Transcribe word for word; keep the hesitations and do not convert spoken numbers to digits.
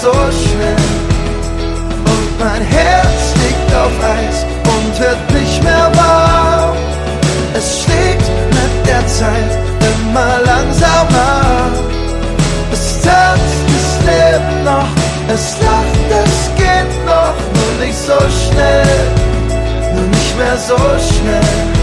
so schnell. Und mein Herz liegt auf Eis und wird nicht mehr warm. Es schlägt mit der Zeit immer langsamer. Es tanzt das Leben noch, es lacht, es geht noch, nur nicht so schnell, nur nicht mehr so schnell.